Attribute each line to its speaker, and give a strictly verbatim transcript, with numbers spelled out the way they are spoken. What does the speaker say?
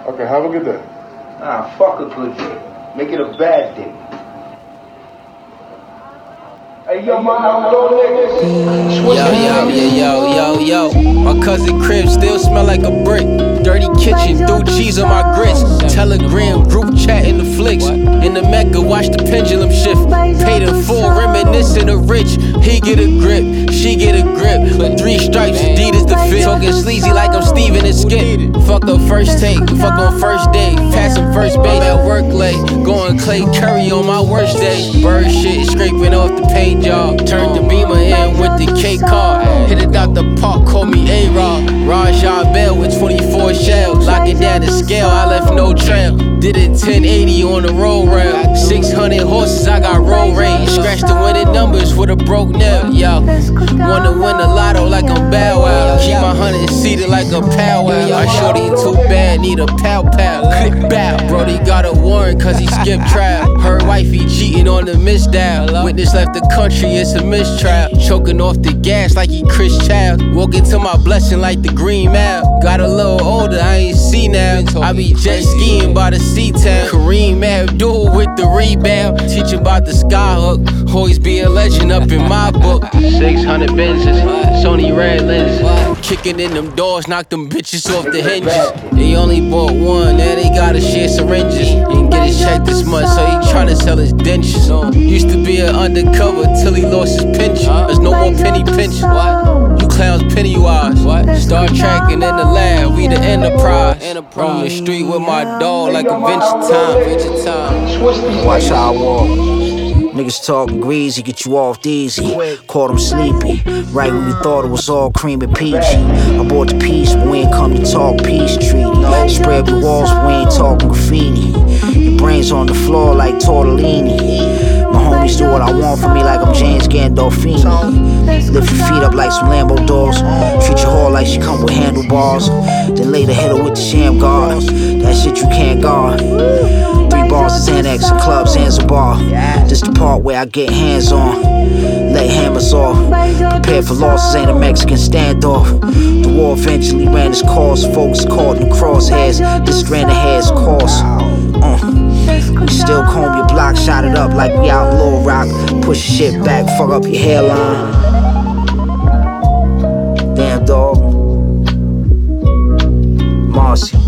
Speaker 1: Okay, have a good day.
Speaker 2: Nah, fuck a good day. Make it a bad day. Hey, yo, man, I'm going niggas.
Speaker 3: Yo, yo, yo, yo, yo, yo. My cousin crib still smell like a brick. Dirty kitchen, threw cheese on my grits. Telegram, group chat in the flicks. In the Mecca, watch the pendulum shift. Paid in full, reminiscing of rich. He get a grip, she get a grip. Three stripes, Adidas the fit. Talking sleazy like I'm Steven and Skip. Fuck up first take, fuck on first date. Passing first base at work late. Going Clay Curry on my worst day. Bird shit, scraping off the paint job. Turned the Beamer in with the K car. Hit it out the park, call me A-Rod. Rajah Bell with twenty-four shells. Locking down the scale, I left no trail. Did it ten eighty on the road rail. six hundred horses, I got roll rage. Scratch the winning numbers with a broke nail. Yo, wanna win the lotto like I'm Bow Wow. Keep my hundred seated like a powwow. I shorty too bad, need a pow pow. Clip bow, Brody got a warrant cause he skipped trial. Her wifey cheating on the misdial. Witness left the country, it's a mistrial. Choking off the gas like he Chris Child. Walk into my blessing like the Green Mile. Got a little older, I ain't see now. I be jet skiing by the C-Town. Kareem Abdul with the rebound. Teaching about the skyhook. Always be a legend up in my book. six hundred Benzes, Sony red lenses. Kicking in them doors, knock them bitches off the hinges. They only bought one, now they gotta share syringes. Didn't get his check this month, so he tryna sell his dentures. Used to be an undercover till he lost his pension. There's no more penny pinch. You clowns Pennywise. Star Trek and in the lab, we the Enterprise. Roam the street with my dog like Adventure Time. Adventure Time.
Speaker 4: Watch how I walk. Niggas talking greasy, get you off easy. Caught him sleepy, right when we thought it was all cream and peachy. I bought the peace, but we ain't come to talk peace treaty. Spread the walls, but we ain't talking graffiti. Your brains on the floor like tortellini. My homies do what I want from me like I'm James Gandolfini. Lift your feet up like some Lambo doors. Treat your whore like she come with handlebars. Then later hit her with the sham guard. That shit you can't guard. Three bars of Xanax and club Zanzibar. This the part where I get hands on. Lay hammers off. Prepare for losses, ain't a Mexican standoff. The war eventually ran its course. Folks caught in the crosshairs. This strand of hair's coarse. Uh. We still comb your block, shot it up like we out in Little Rock. Push your shit back, fuck up your hairline. Damn dog. Marcy.